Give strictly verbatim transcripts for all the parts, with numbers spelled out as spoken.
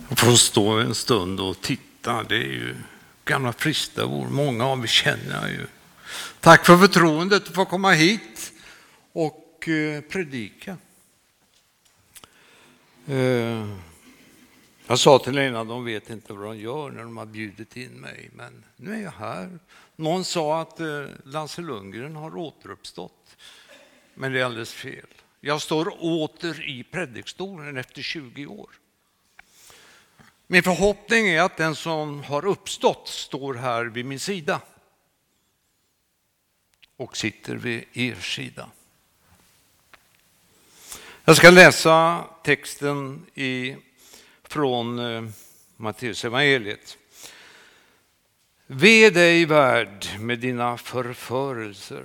Jag får stå en stund och titta. Det är ju gamla fristavor. Många av er känner jag ju. Tack för förtroendet att få komma hit och predika. Jag sa till Lena, de vet inte vad de gör när de har bjudit in mig. Men nu är jag här. Någon sa att Lasse Lundgren har återuppstått. Men det är alldeles fel. Jag står åter i predikstolen efter tjugo år. Min förhoppning är att den som har uppstått står här vid min sida. Och sitter vid er sida. Jag ska läsa texten i, från eh, Matteus evangeliet. Ve dig värld med dina förförelser.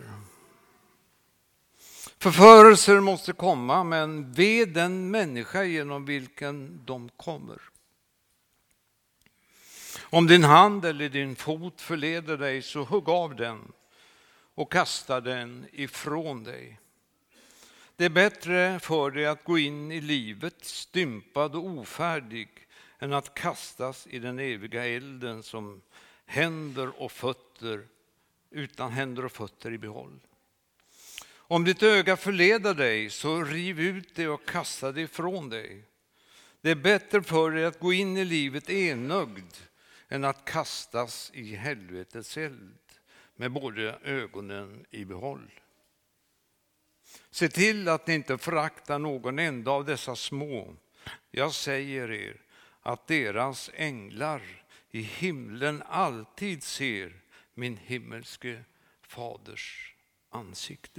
Förförelser måste komma, men ve den människa genom vilken de kommer. Om din hand eller din fot förleder dig, så hugg av den och kasta den ifrån dig. Det är bättre för dig att gå in i livet stympad och ofärdig än att kastas i den eviga elden som händer och fötter, utan händer och fötter i behåll. Om ditt öga förleder dig, så riv ut det och kasta det ifrån dig. Det är bättre för dig att gå in i livet enögd än att kastas i helvetets eld med både ögonen i behåll. Se till att ni inte föraktar någon enda av dessa små. Jag säger er att deras änglar i himlen alltid ser min himmelske faders ansikte.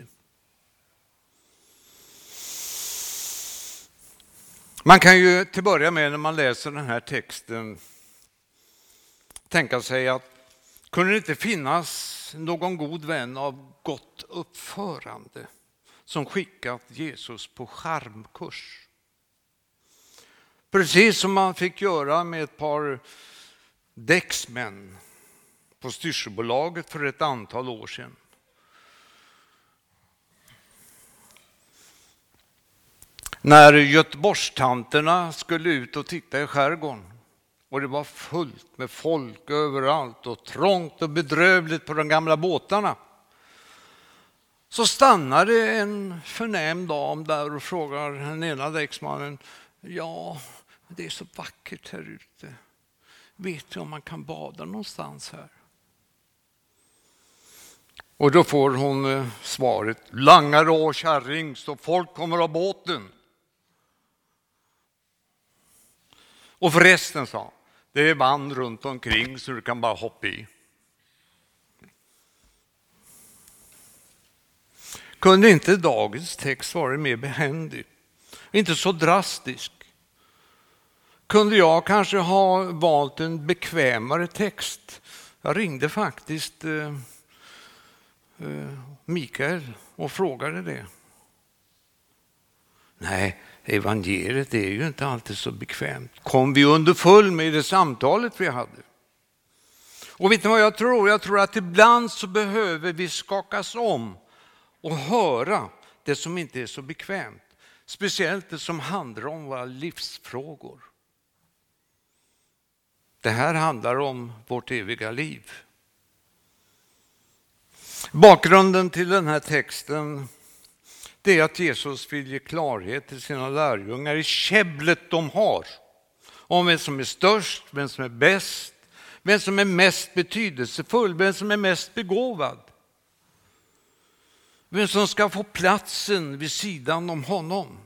Man kan ju till börja med, när man läser den här texten, tänka sig att kunde det inte finnas någon god vän av gott uppförande som skickat Jesus på charmkurs. Precis som man fick göra med ett par däcksmän på styrsebolaget för ett antal år sedan. När Göteborgstanterna skulle ut och titta i skärgården och det var fullt med folk överallt och trångt och bedrövligt på de gamla båtarna, så stannade en förnäm dam där och frågar den ena däcksmannen: ja, det är så vackert här ute. Vet du om man kan bada någonstans här? Och då får hon svaret: langare och kärring, så folk kommer av båten. Och förresten, sa, det är band runt omkring så du kan bara hoppa i. Kunde inte dagens text vara mer behändig? Inte så drastisk. Kunde jag kanske ha valt en bekvämare text? Jag ringde faktiskt eh, eh, Mikael och frågade det. Nej, evangeliet är ju inte alltid så bekvämt. Kom vi underfull med det samtalet vi hade. Och vet ni vad jag tror? Jag tror att ibland så behöver vi skakas om och höra det som inte är så bekvämt. Speciellt det som handlar om våra livsfrågor. Det här handlar om vårt eviga liv. Bakgrunden till den här texten, det är att Jesus vill ge klarhet till sina lärjungar i käbblet de har. Om vem som är störst, vem som är bäst, vem som är mest betydelsefull, vem som är mest begåvad. Vem som ska få platsen vid sidan om honom.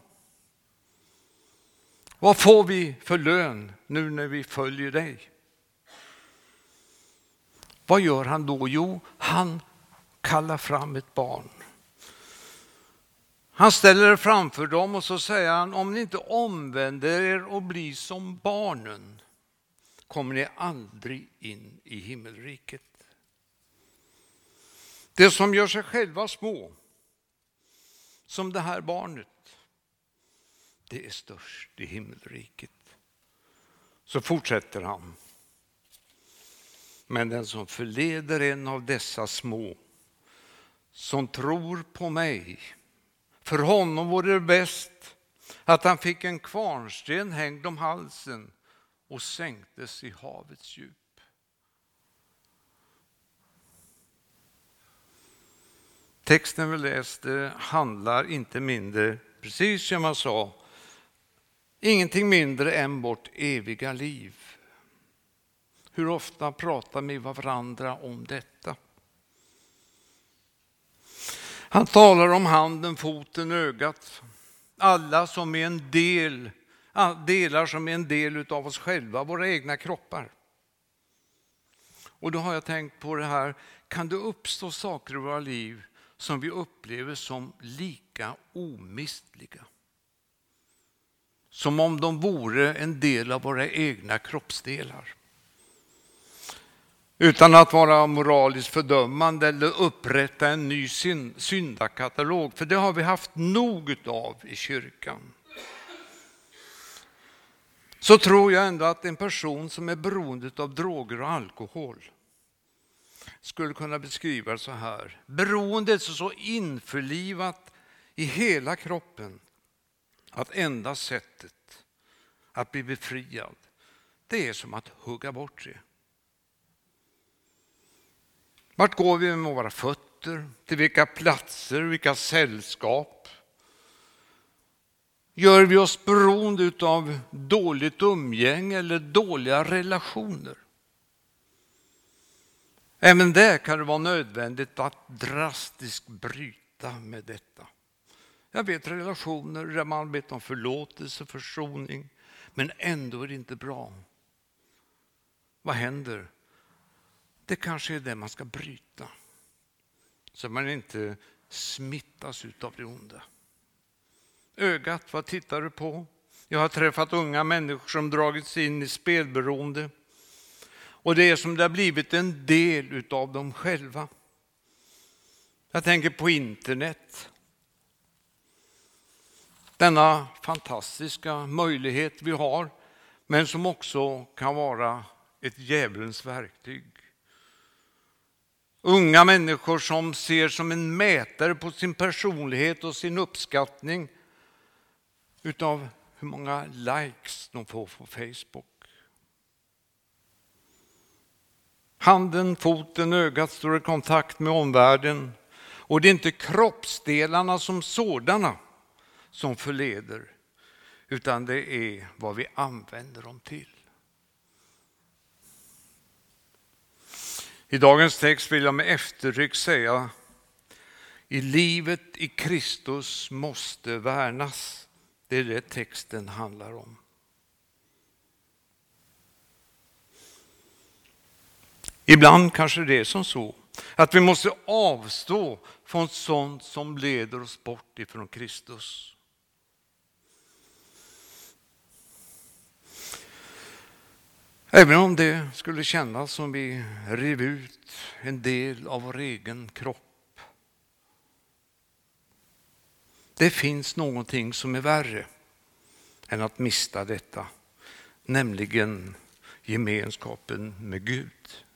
Vad får vi för lön nu när vi följer dig? Vad gör han då? Jo, han kallar fram ett barn. Han ställer det framför dem och så säger han: om ni inte omvänder er och blir som barnen, kommer ni aldrig in i himmelriket. Det som gör sig själva små, som det här barnet, det är störst i himmelriket. Så fortsätter han. Men den som förleder en av dessa små, som tror på mig, för honom vore det bäst att han fick en kvarnsten hängd om halsen och sänktes i havets djup. Texten vi läste handlar inte mindre, precis som jag sa, ingenting mindre än vårt eviga liv. Hur ofta pratar vi med varandra om detta? Han talar om handen, foten, ögat. Alla som är en del, delar som är en del av oss själva, våra egna kroppar. Och då har jag tänkt på det här, kan det uppstå saker i våra liv som vi upplever som lika omistliga? Som om de vore en del av våra egna kroppsdelar. Utan att vara moraliskt fördömande eller upprätta en ny syndakatalog. För det har vi haft nog av i kyrkan. Så tror jag ändå att en person som är beroende av droger och alkohol skulle kunna beskriva det så här. Beroendet är så införlivat i hela kroppen att enda sättet att bli befriad, det är som att hugga bort det. Vart går vi med våra fötter? Till vilka platser, vilka sällskap? Gör vi oss beroende av dåligt umgänge eller dåliga relationer? Även där kan det vara nödvändigt att drastiskt bryta med detta. Jag vet relationer där man vet om förlåtelse, försoning, men ändå är det inte bra. Vad händer? Det kanske är det man ska bryta, så man inte smittas av det onda. Ögat, vad tittar du på? Jag har träffat unga människor som dragits in i spelberoende. Och det är som det har blivit en del av dem själva. Jag tänker på internet. Denna fantastiska möjlighet vi har, men som också kan vara ett djävulens verktyg. Unga människor som ser som en mätare på sin personlighet och sin uppskattning utav hur många likes de får på Facebook. Handen, foten, ögat står i kontakt med omvärlden. Och det är inte kroppsdelarna som sådana som förleder, utan det är vad vi använder dem till. I dagens text vill jag med eftertryck säga: i livet i Kristus måste värnas. Det är det texten handlar om. Ibland kanske det är som så att vi måste avstå från sånt som leder oss bort ifrån Kristus. Även om det skulle kännas som vi river ut en del av vår egen kropp. Det finns någonting som är värre än att mista detta, nämligen gemenskapen med Gud.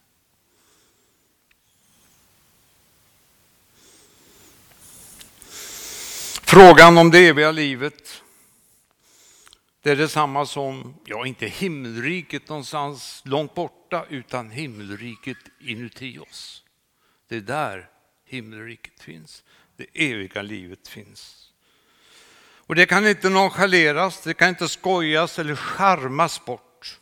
Frågan om det eviga livet, det är detsamma som, ja, inte himmelriket någonstans långt borta, utan himmelriket inuti oss. Det är där himmelriket finns. Det eviga livet finns. Och det kan inte nonchaleras, det kan inte skojas eller charmas bort.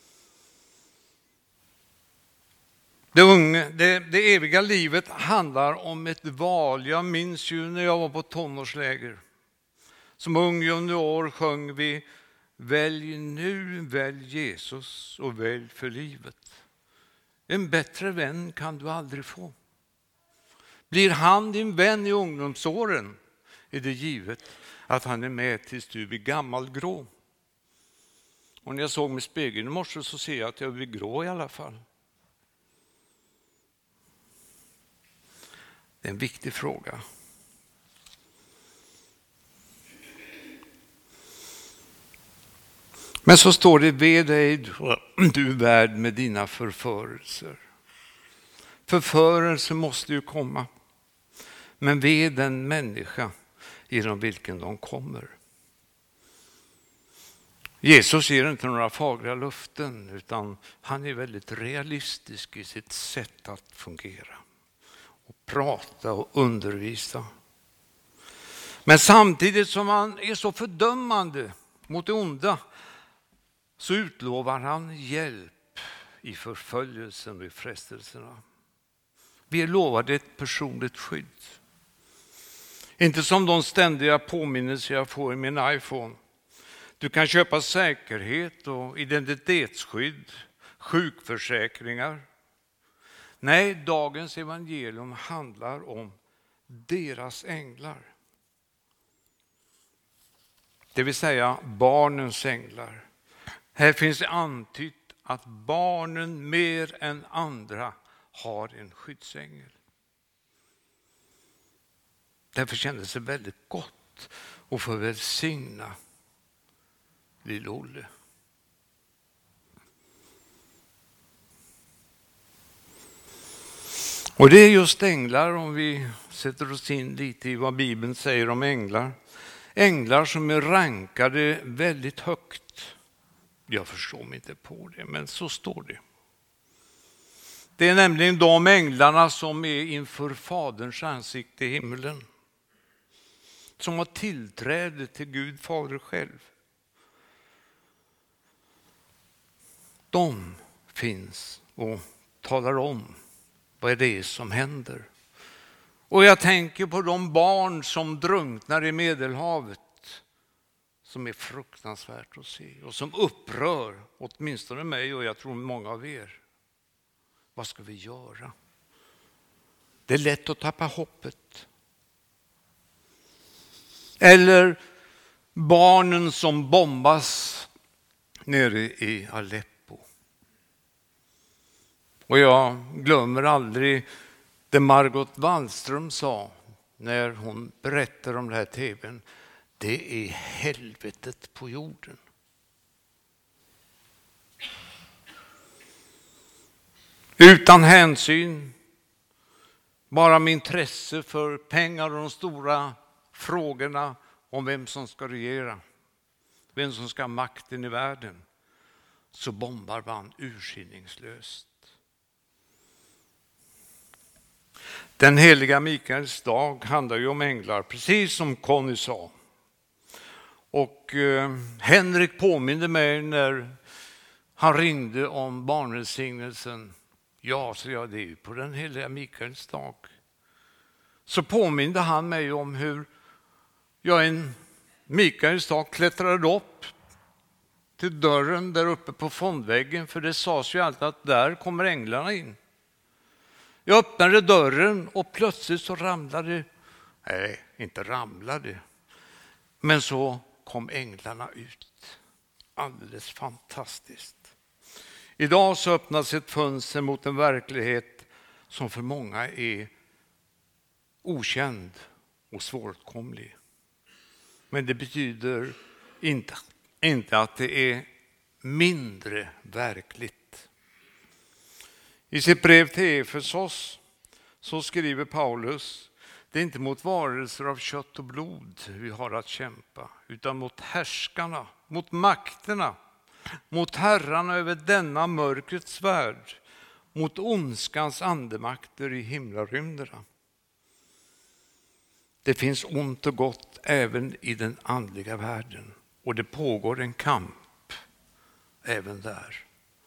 Det, unga, det, det eviga livet handlar om ett val. Jag minns ju när jag var på tonårsläger. Som ung junior sjöng vi: välj nu, välj Jesus och välj för livet. En bättre vän kan du aldrig få. Blir han din vän i ungdomsåren är det givet att han är med tills du blir gammal grå. Och när jag såg mig i spegeln i morse så ser jag att jag blir grå i alla fall. Det är en viktig fråga. Men så står det: ve dig du värld med dina förförelser. Förförelser måste ju komma. Men ve den människa genom vilken de kommer. Jesus ger inte några fagra löften, utan han är väldigt realistisk i sitt sätt att fungera och prata och undervisa. Men samtidigt som han är så fördömande mot det onda så utlovar han hjälp i förföljelsen och i frestelserna. Vi är lovade ett personligt skydd. Inte som de ständiga påminnelser jag får i min iPhone. Du kan köpa säkerhet och identitetsskydd, sjukförsäkringar. Nej, dagens evangelium handlar om deras änglar. Det vill säga barnens änglar. Här finns det antytt att barnen mer än andra har en skyddsängel. Därför kändes det väldigt gott att få välsigna lille Olle. Och det är just änglar, om vi sätter oss in lite i vad Bibeln säger om änglar. Änglar som är rankade väldigt högt. Jag förstår mig inte på det, men så står det. Det är nämligen de änglarna som är inför Faderns ansikte i himlen. Som har tillträde till Gud Fader själv. De finns och talar om vad det är som händer. Och jag tänker på de barn som drunknar i Medelhavet. Som är fruktansvärt att se och som upprör åtminstone mig och jag tror många av er. Vad ska vi göra? Det är lätt att tappa hoppet. Eller barnen som bombas nere i Aleppo. Och jag glömmer aldrig det Margot Wallström sa när hon berättade om det här tvn. Det är helvetet på jorden. Utan hänsyn, bara med intresse för pengar och de stora frågorna om vem som ska regera, vem som ska ha makten i världen, så bombar man urskillningslöst. Den heliga Mikaels dag handlar ju om änglar, precis som Conny sa. Och eh, Henrik påminde mig när han ringde om barnvälsignelsen. Ja, så jag det är ju på den heliga Mikaels dag. Så påminde han mig om hur jag en Mikaels dag klättrade upp till dörren där uppe på fondväggen. För det sades ju alltid att där kommer änglarna in. Jag öppnade dörren och plötsligt så ramlade, nej inte ramlade, men så kom änglarna ut. Alldeles fantastiskt. Idag så öppnas ett fönster mot en verklighet som för många är okänd och svåråtkomlig. Men det betyder inte, inte att det är mindre verkligt. I sitt brev till Efesos så skriver Paulus: det är inte mot varelser av kött och blod vi har att kämpa, utan mot härskarna, mot makterna, mot herrarna över denna mörkrets värld, mot ondskans andemakter i himlarymderna. Det finns ont och gott även i den andliga världen, och det pågår en kamp även där.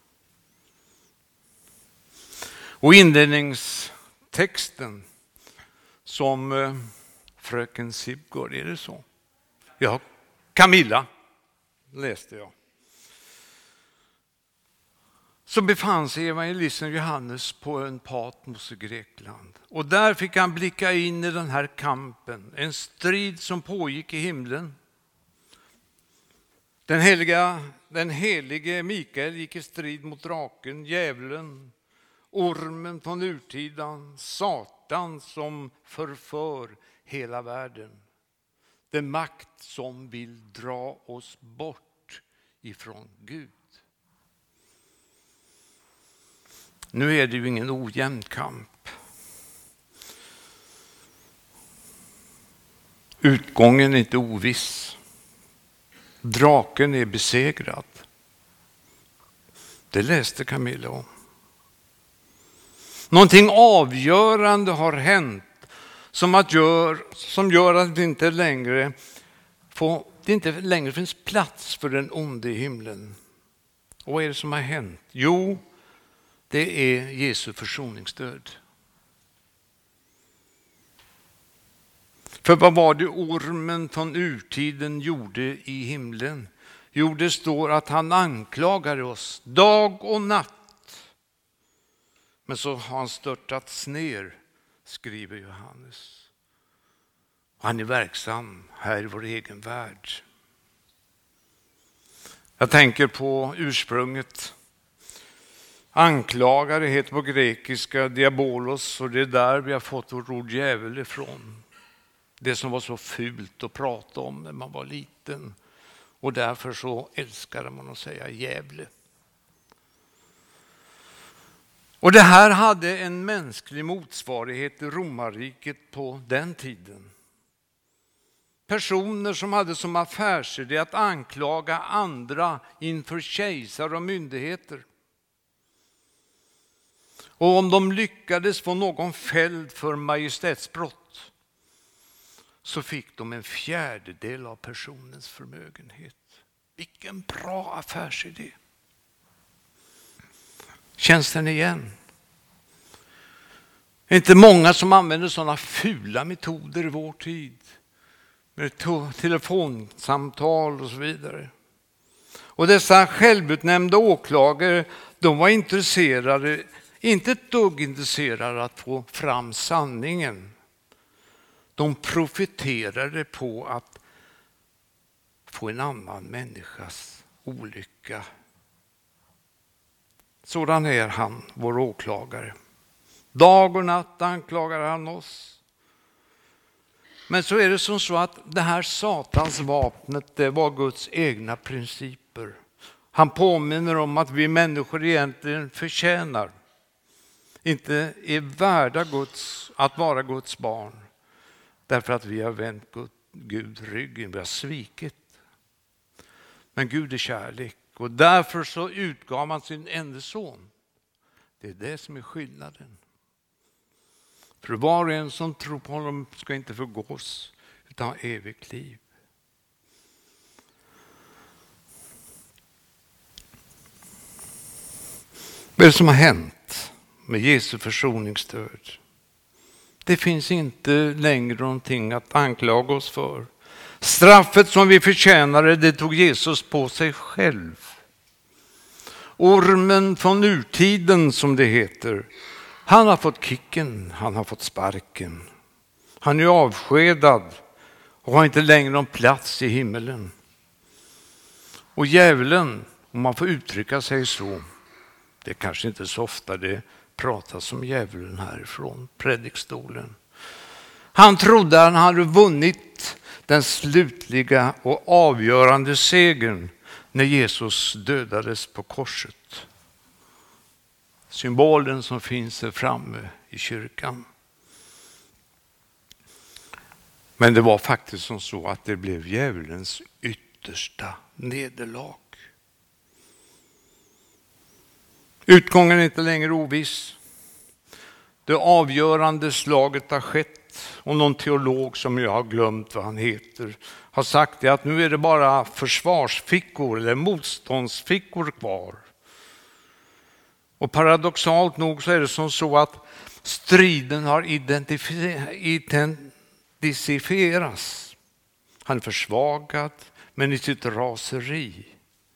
Och inledningstexten som eh, fröken Sibgård, är det så? Ja, Camilla läste jag. Så befann sig evangelisten Johannes på en Patmos i Grekland. Och där fick han blicka in i den här kampen, en strid som pågick i himlen. Den heliga, den helige Mikael gick i strid mot draken, djävulen, ormen från urtiden, Satan som förför hela världen. Den makt som vill dra oss bort ifrån Gud. Nu är det ju ingen ojämn kamp. Utgången är inte oviss. Draken är besegrad. Det läste Camilla om. Någonting avgörande har hänt som, att gör, som gör att det inte längre, får, det inte längre finns plats för den onde i himlen. Och vad är det som har hänt? Jo, det är Jesu försoningsdöd. För vad var det ormen från urtiden gjorde i himlen? Jo, det står att han anklagade oss dag och natt. Men så har han störtats ner, skriver Johannes. Han är verksam här i vår egen värld. Jag tänker på ursprunget. Anklagare heter på grekiska diabolos, och det är där vi har fått vårt ord djävul ifrån. Det som var så fult att prata om när man var liten. Och därför så älskade man att säga djävle. Och det här hade en mänsklig motsvarighet i romarriket på den tiden. Personer som hade som affärsidé att anklaga andra inför kejsare och myndigheter. Och om de lyckades få någon fälld för majestätsbrott så fick de en fjärdedel av personens förmögenhet. Vilken bra affärsidé. Känns den igen? Det är inte många som använder sådana fula metoder i vår tid. Med telefonsamtal och så vidare. Och dessa självutnämnda åklagare, de var intresserade, inte ett dugg intresserade att få fram sanningen. De profiterade på att få en annan människas olycka. Sådan är han, vår åklagare. Dag och natt anklagar han oss. Men så är det som så att det här satans vapnet, det var Guds egna principer. Han påminner om att vi människor egentligen förtjänar, inte är värda Guds, att vara Guds barn. Därför att vi har vänt Gud ryggen, vi har svikit. Men Gud är kärlek, och därför så utgav man sin enda son. Det är det som är skillnaden. För var och en som tror på honom ska inte förgås utan ha evigt liv. Vad är det som har hänt med Jesu försoningsdöd? Det finns inte längre någonting att anklaga oss för. Straffet som vi förtjänade, det tog Jesus på sig själv. Ormen från urtiden, som det heter, han har fått kicken, han har fått sparken. Han är avskedad och har inte längre någon plats i himmelen. Och djävulen, om man får uttrycka sig så, det är kanske inte så ofta det pratas om djävulen härifrån predikstolen. Han trodde han hade vunnit den slutliga och avgörande segern när Jesus dödades på korset. Symbolen som finns där framme i kyrkan. Men det var faktiskt som så att det blev djävulens yttersta nederlag. Utgången är inte längre oviss. Det avgörande slaget har skett. Och någon teolog som jag har glömt vad han heter har sagt det, att nu är det bara försvarsfickor eller motståndsfickor kvar. Och paradoxalt nog så är det som så att striden har intensifierats. Han är försvagad, men i sitt raseri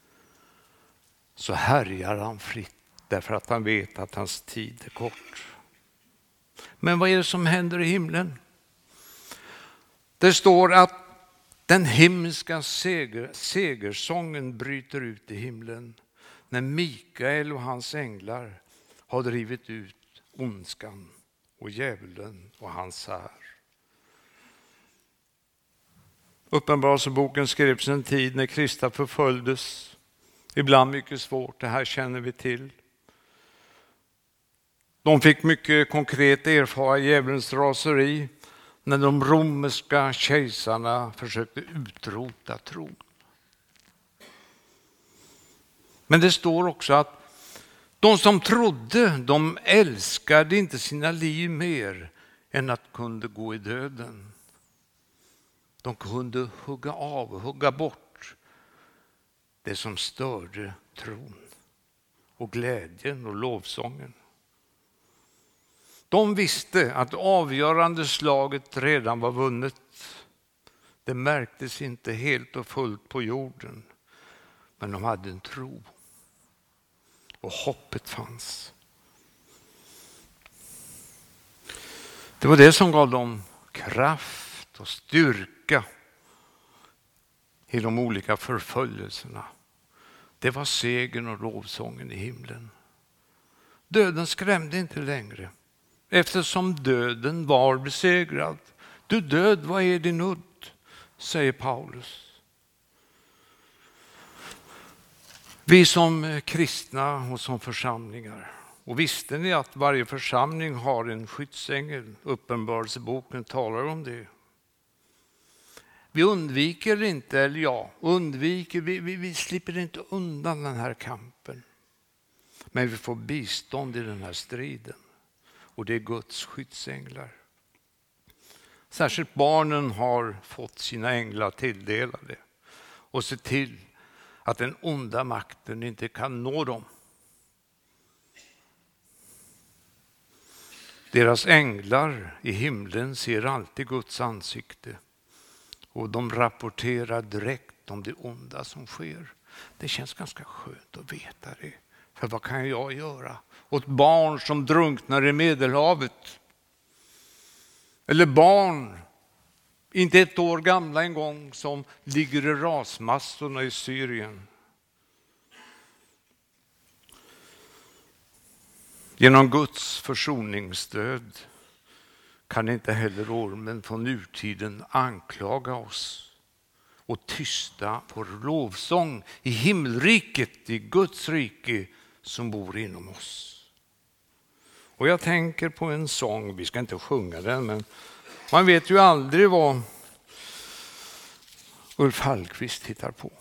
så härjar han fritt därför att han vet att hans tid är kort. Men vad är det som händer i himlen? Det står att den himmelska seger, segersången bryter ut i himlen när Mikael och hans änglar har drivit ut ondskan och djävulen och hans här. Uppenbarelseboken skrevs en tid när Krista förföljdes. Ibland mycket svårt, det här känner vi till. De fick mycket konkret erfara djävulens raseri när de romerska kejsarna försökte utrota tron. Men det står också att de som trodde, de älskade inte sina liv mer än att kunde gå i döden. De kunde hugga av och hugga bort det som störde tron och glädjen och lovsången. De visste att avgörande slaget redan var vunnet. Det märktes inte helt och fullt på jorden, men de hade en tro. Och hoppet fanns. Det var det som gav dem kraft och styrka i de olika förföljelserna. Det var segern och lovsången i himlen. Döden skrämde inte längre, eftersom döden var besegrad. Du död, vad är din udd, säger Paulus. Vi som kristna och som församlingar, och visste ni att varje församling har en skyddsängel? Uppenbarelseboken talar om det. Vi undviker inte, eller ja, undviker, vi, vi, vi slipper inte undan den här kampen. Men vi får bistånd i den här striden. Och det är Guds skyddsänglar. Särskilt barnen har fått sina änglar tilldelade. Och se till att den onda makten inte kan nå dem. Deras änglar i himlen ser alltid Guds ansikte. Och de rapporterar direkt om det onda som sker. Det känns ganska skönt att veta det. För vad kan jag göra åt barn som drunknar i Medelhavet? Eller barn, inte ett år gamla en gång, som ligger i rasmassorna i Syrien. Genom Guds försoningsstöd kan inte heller ormen från urtiden anklaga oss och tysta vår lovsång i himmelriket, i Guds rike som bor inom oss. Och jag tänker på en sång, vi ska inte sjunga den, men man vet ju aldrig vad Ulf Hallqvist hittar på.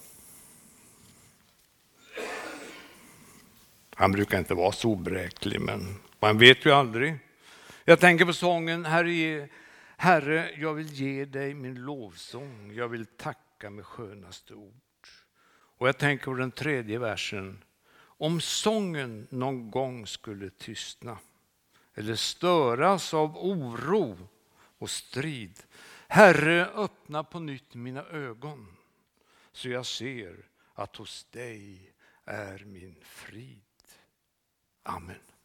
Han brukar inte vara så obräklig, men man vet ju aldrig. Jag tänker på sången Herre, Herre, jag vill ge dig min lovsång. Jag vill tacka med skönaste ord. Och jag tänker på den tredje versen. Om sången någon gång skulle tystna eller störas av oro och strid. Herre, öppna på nytt mina ögon så jag ser att hos dig är min frid. Amen.